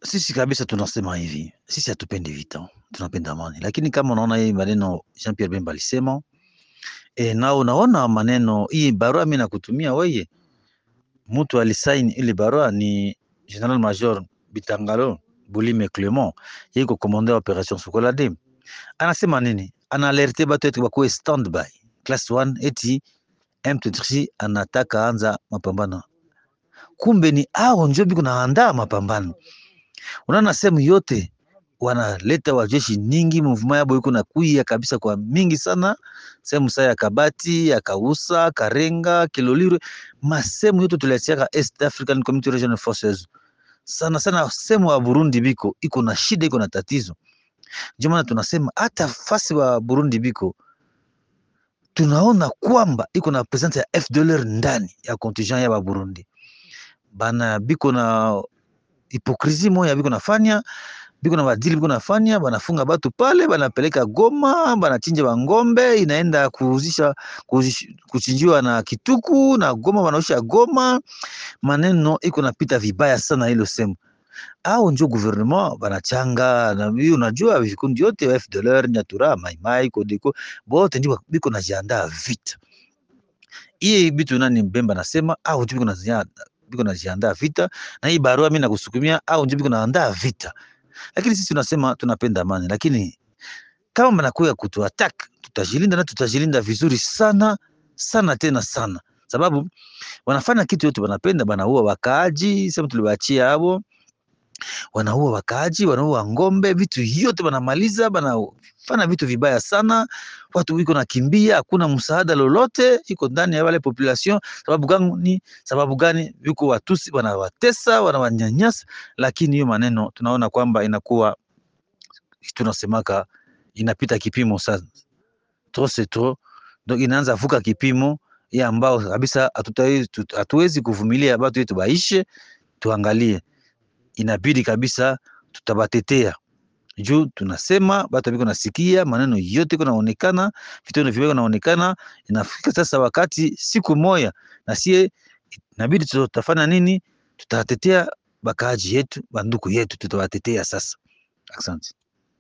Sisi kabisa tunasema hivi, sisi hatupendi vita, tunapenda amani. Lakini kama unaona hii maneno Jean Pierre Bemba alisema, na unaona maneno hii barua mimi nakutumia wewe, mtu alisaini ile barua ni General Major Bitangalo Bulime Clement, yeye ko commander operation Sokolade. Anasema nini? Ana alerte batu eti bakuwe standby class 1 eti M23 anataka anza mapambano. Kumbe ni hao ndio biko naandaa mapambano. Unaona sehemu yote wanaleta wajeshi nyingi, movement yabo iko na kuia kabisa kwa mingi sana, sehemu saa ya Kabati, ya Kausa, Karenga, Kilolirwe, masehemu yote tuliachiaka East African Community Regional Forces. Sana sana sehemu wa Burundi biko iko na shida, iko na tatizo. Ndio maana tunasema hata fasi wa Burundi biko tunaona kwamba iko na presence ya FDLR ndani ya contingent ya Burundi. Bana biko na hipokrisi moya biko nafanya, biko na badili biko nafanya, banafunga batu pale, banapeleka Goma, banachinja bangombe, inaenda kuchinjiwa na Kituku na Goma, banaosha Goma. Maneno iko napita vibaya sana hilo sema. Au njo gouvernement banachanga na hiyo, unajua vikundi yote ya FDLR, Nyatura, Maimai, Kodeko, bote ndio biko najiandaa vita. Hii bitu nani Bemba nasema au ndio biko najiandaa vita, na hii barua mimi nakusukumia au ndio biko naandaa vita. Lakini sisi tunasema tunapenda amani, lakini kama mnakuja kutu attack, tutajilinda na tutajilinda vizuri sana sana tena sana, sababu wanafanya kitu yote wanapenda, banaua wakaaji, sema tuliwaachia hao, wanaua wakaaji, wanaua ngombe, vitu yote wanamaliza, banafanya vitu vibaya sana, watu wiko nakimbia, hakuna msaada lolote iko ndani ya wale population. Sababu gani? Yuko Watusi wanawatesa, wanawanyanyasa, lakini hiyo maneno tunaona kwamba inakuwa tunasemaka inapita kipimo sana, trop c'est trop, donc inaanza vuka kipimo ya ambao kabisa hatuwezi kuvumilia watu wetu baishe. Tuangalie, inabidi kabisa tutabatetea juu tunasema batu biko nasikia maneno yote kunaonekana, vitendo vibaya kunaonekana. Inafika sasa wakati siku moja na sie inabidi tutafanya nini? Tutatetea bakaaji yetu, banduku yetu, tutawatetea sasa. Asante.